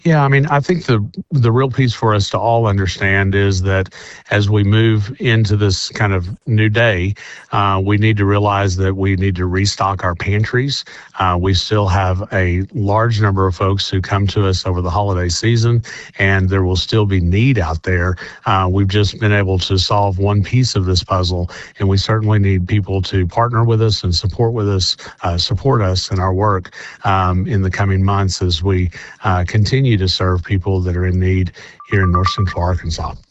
Yeah, I mean, I think the real piece for us to all understand is that as we move into this kind of new day, we need to realize that we need to restock our pantries. We still have a large number of folks who come to us over the holiday season, and there will still be need out there. We've just been able to solve one piece of this puzzle, and we certainly need people to partner with us and support us in our work in the coming months as we continue to serve people that are in need here in North Central Arkansas.